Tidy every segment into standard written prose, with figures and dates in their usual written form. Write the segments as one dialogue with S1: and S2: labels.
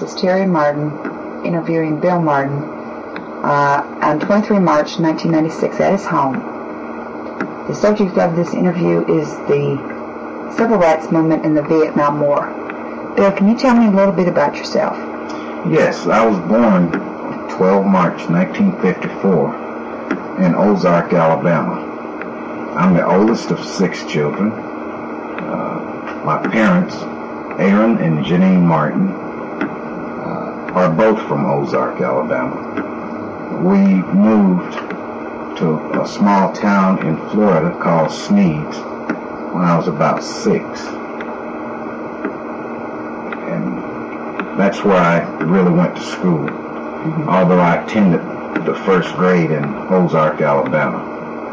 S1: This is Terry Martin interviewing Bill Martin on 23 March 1996 at his home. The subject of this interview is the civil rights movement in the Vietnam War. Bill, can you tell me a little bit about yourself?
S2: Yes, I was born 12 March 1954 in Ozark, Alabama. I'm the oldest of 6 children. My parents, Aaron and Janine Martin, are both from Ozark, Alabama. We moved to a small town in Florida called Sneads when I was about 6. And that's where I really went to school, although I attended the first grade in Ozark, Alabama.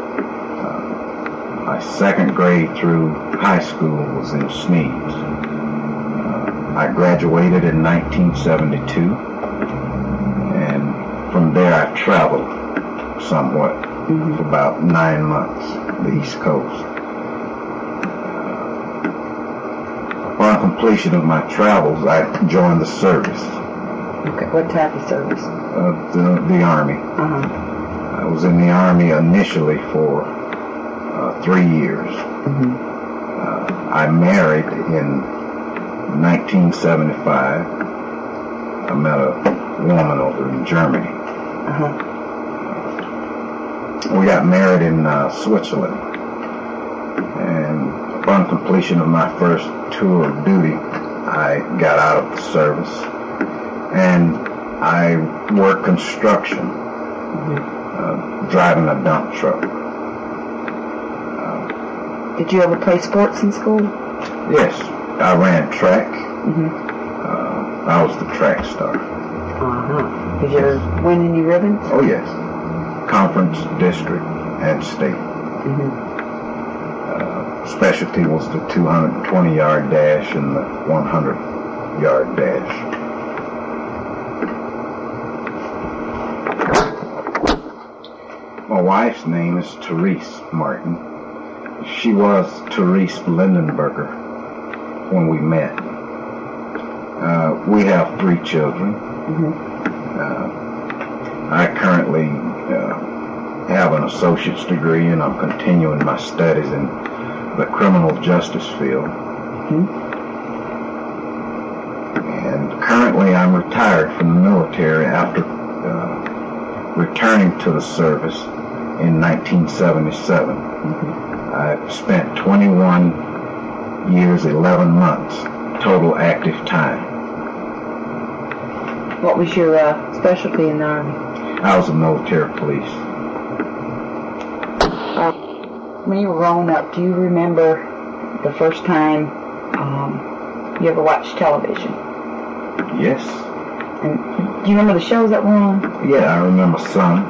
S2: My second grade through high school was in Sneads. I graduated in 1972, and from there I traveled somewhat for about 9 months, the East Coast. Upon completion of my travels, I joined the service.
S1: Okay, what type of service?
S2: The Army. I was in the Army initially for 3 years. I married in 1975. I met a woman over in Germany. We got married in Switzerland. And upon completion of my first tour of duty, I got out of the service. And I worked construction, driving a dump truck.
S1: Did you ever play sports in school?
S2: Yes, I ran track. I was the track star.
S1: Did you ever win any ribbons?
S2: Oh yes, conference, district, and state. Specialty was the 220-yard dash and the 100-yard dash. My wife's name is Therese Martin. She was Therese Lindenberger when we met. We have 3 children. I currently have an associate's degree, and I'm continuing my studies in the criminal justice field. And currently I'm retired from the military after returning to the service in 1977. I spent 21 years, 11 months, total active time.
S1: What was your specialty in the Army?
S2: I was a military police.
S1: When you were growing up, do you remember the first time you ever watched television?
S2: Yes.
S1: And do you remember the shows that were on?
S2: Yeah, I remember some.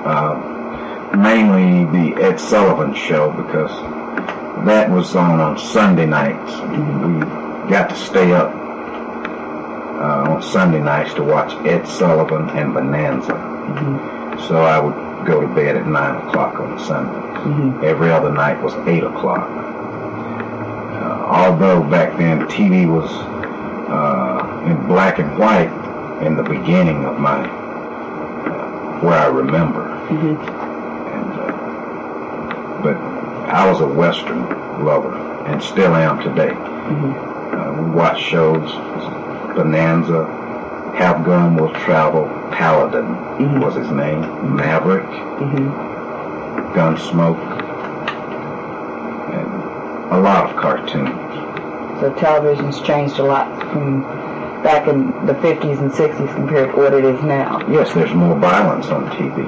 S2: Mainly the Ed Sullivan Show, because that was on Sunday nights. We got to stay up on Sunday nights to watch Ed Sullivan and Bonanza. So I would go to bed at 9 o'clock on Sunday. Every other night was 8 o'clock. Although back then TV was in black and white in the beginning of my, where I remember. But I was a Western lover, and still am today. We watched shows, Bonanza, Have Gun Will Travel, Paladin was his name, Maverick, Gunsmoke, and a lot of cartoons.
S1: So television's changed a lot from back in the 50s and 60s compared to what it is now.
S2: Yes, there's more violence on TV.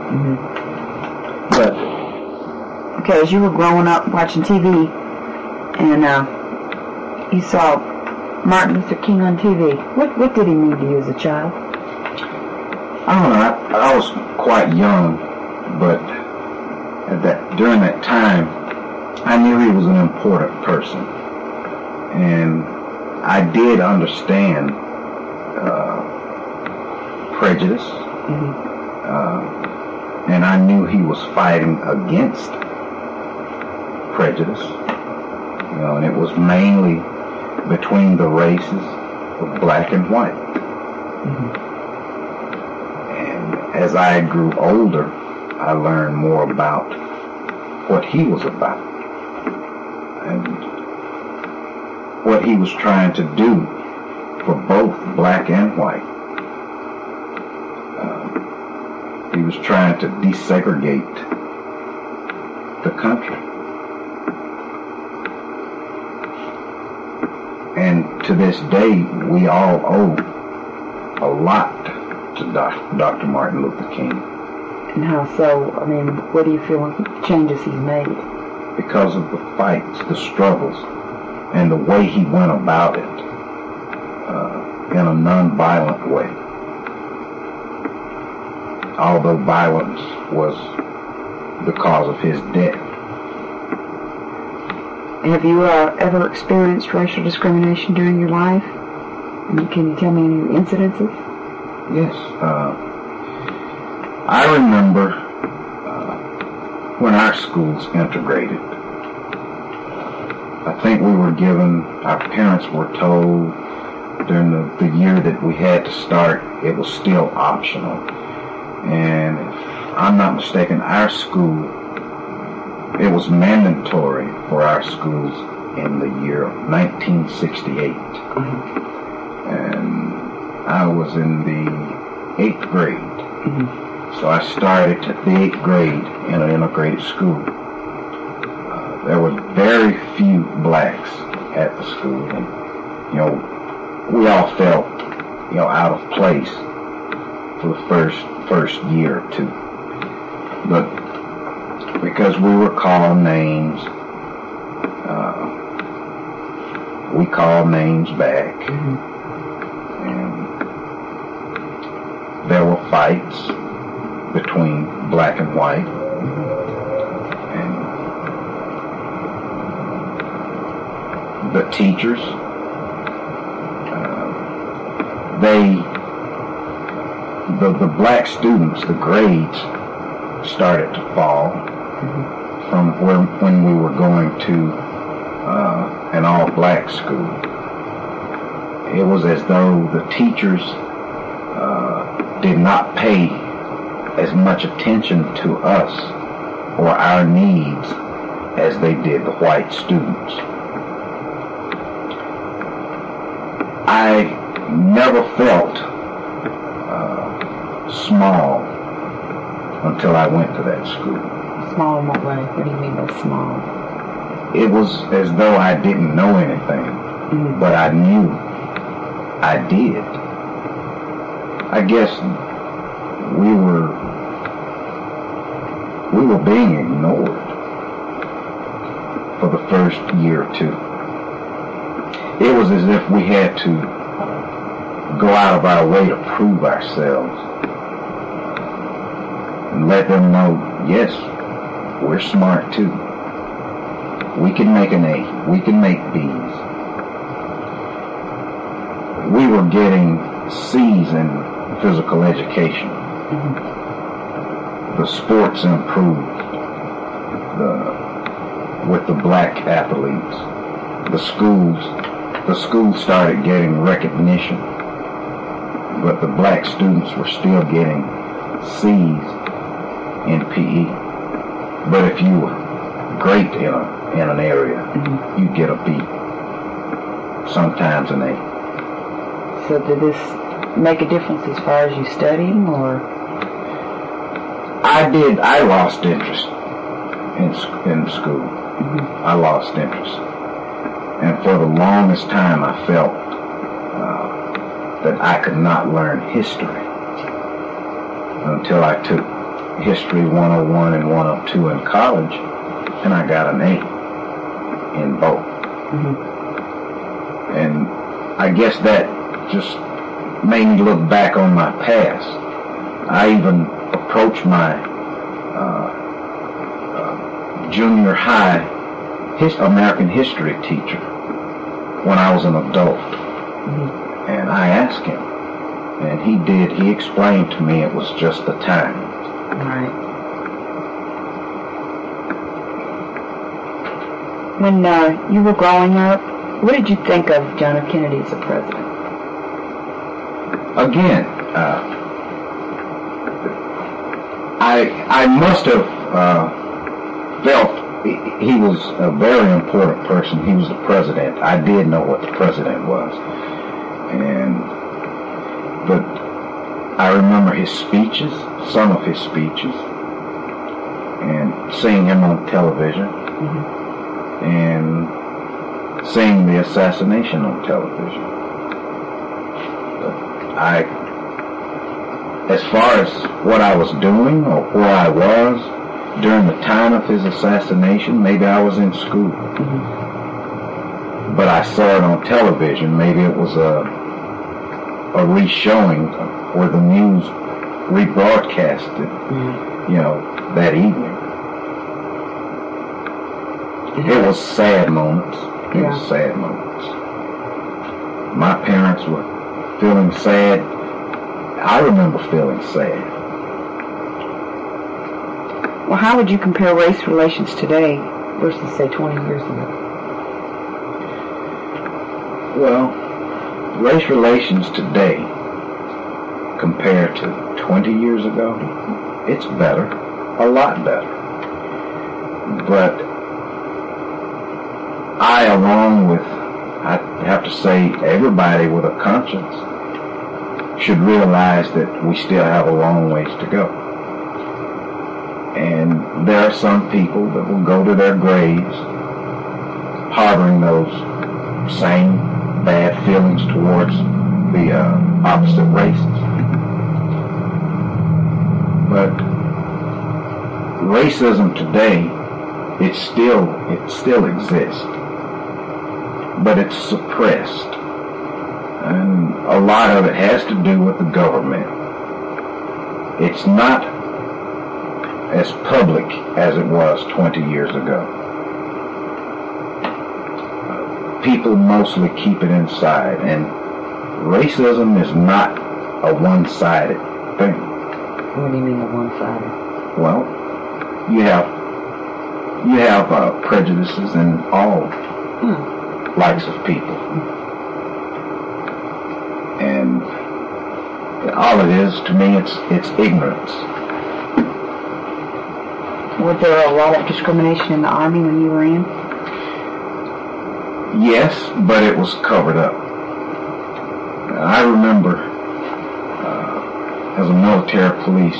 S1: But okay, as you were growing up watching TV, and you saw Martin Luther King on TV, what did he mean to you as a child?
S2: I don't know. I was quite young, but during that time, I knew he was an important person, and I did understand prejudice, and I knew he was fighting against prejudice, and it was mainly between the races of black and white. And as I grew older, I learned more about what he was about and what he was trying to do for both black and white. He was trying to desegregate the country. And to this day, we all owe a lot to Dr. Martin Luther King.
S1: And how so? I mean, what do you feel changes he's made?
S2: Because of the fights, the struggles, and the way he went about it in a non-violent way. Although violence was the cause of his death.
S1: Have you ever experienced racial discrimination during your life? And can you tell me any incidences?
S2: Yes. I remember when our schools integrated. I think we were given, our parents were told during the year that we had to start, it was still optional. And if I'm not mistaken, our school, it was mandatory for our schools in the year of 1968. And I was in the 8th grade. So I started at the 8th grade in an integrated school. There were very few blacks at the school. And, we all felt, out of place for the first year or two. But because we were called names, we called names back. And there were fights between black and white. And the teachers, the black students, the grades started to fall from when we were going to an all-black school. It was as though the teachers did not pay as much attention to us or our needs as they did the white students. I never felt small until I went to that school.
S1: Small in what way? What do you mean by small?
S2: It was as though I didn't know anything, but I knew I did. I guess we were being ignored for the first year or two. It was as if we had to go out of our way to prove ourselves and let them know, yes, we're smart too. We can make an A. We can make B's. We were getting C's in physical education. The sports improved with the black athletes. The schools started getting recognition, but the black students were still getting C's in PE. But if you were great in an area, you get a B, sometimes an A.
S1: So did this make a difference as far as you studying, or?
S2: I lost interest in school. I lost interest. And for the longest time I felt that I could not learn history until I took History 101 and 102 in college, and I got an A in both. And I guess that just made me look back on my past. I even approached my junior high American history teacher when I was an adult. And I asked him, and he explained to me it was just the time.
S1: Right. When you were growing up, what did you think of John F. Kennedy as a president?
S2: again, I must have felt he was a very important person. He was the president. I did know what the president was, but I remember his speeches, some of his speeches, and seeing him on television, and seeing the assassination on television. As far as what I was doing or where I was during the time of his assassination, maybe I was in school. But I saw it on television. Maybe it was a re-showing where the news rebroadcasted, that evening. It was sad moments. It was sad moments. My parents were feeling sad. I remember feeling sad.
S1: Well, how would you compare race relations today versus, say, 20 years ago?
S2: Well, race relations today compared to 20 years ago, it's better, a lot better. But I, along with, I have to say, everybody with a conscience, should realize that we still have a long ways to go. And there are some people that will go to their graves harboring those same bad feelings towards the opposite races. But racism today, it still exists, but it's suppressed. And a lot of it has to do with the government. It's not as public as it was 20 years ago. People mostly keep it inside, and racism is not a one-sided thing.
S1: What do you mean a one-sided?
S2: Well, you have prejudices in all likes of people. And all it is, to me, it's ignorance.
S1: Was there a lot of discrimination in the Army when you were in?
S2: Yes, but it was covered up. I remember as a military police,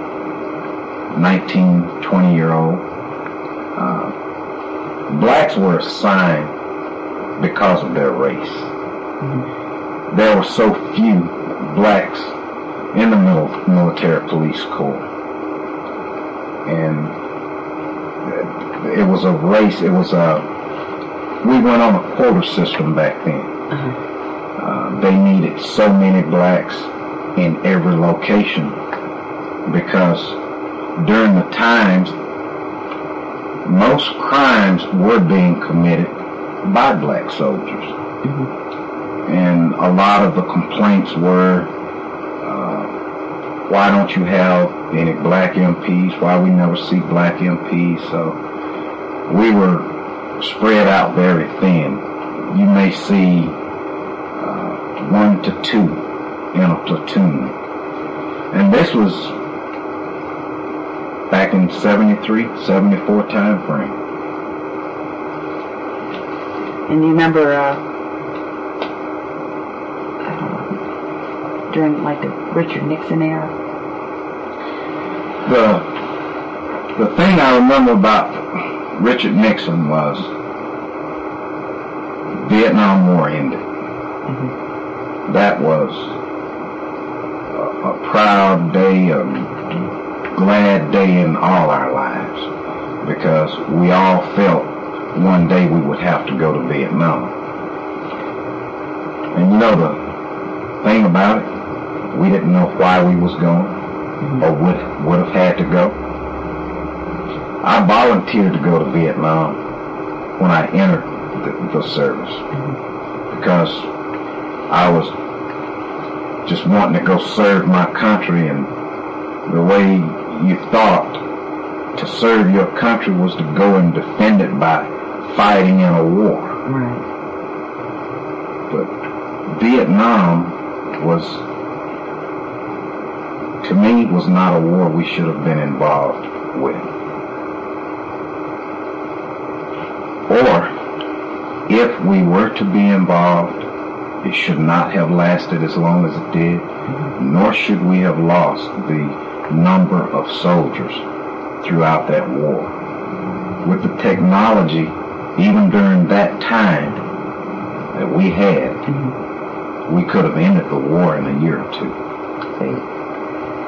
S2: 19, 20-year-old, blacks were assigned because of their race. There were so few blacks in the military police corps. And it was a race, we went on a quota system back then. They needed so many blacks in every location because during the times, most crimes were being committed by black soldiers. And a lot of the complaints were, why don't you have any black MPs? Why we never see black MPs? So we were spread out very thin. You may see 1 to 2 in a platoon. And this was back in 73, 74 time frame.
S1: And you remember during like the Richard Nixon era?
S2: The thing I remember about Richard Nixon was Vietnam War ended. That was a proud day, a glad day in all our lives, because we all felt one day we would have to go to Vietnam. And you know the thing about it, we didn't know why we was going or would have had to go. I volunteered to go to Vietnam when I entered the service because I was just wanting to go serve my country, and the way you thought to serve your country was to go and defend it by fighting in a war. But Vietnam was to me, was not a war we should have been involved with. Or, if we were to be involved, it should not have lasted as long as it did, nor should we have lost the number of soldiers throughout that war. With the technology, even during that time that we had, we could have ended the war in a year or two.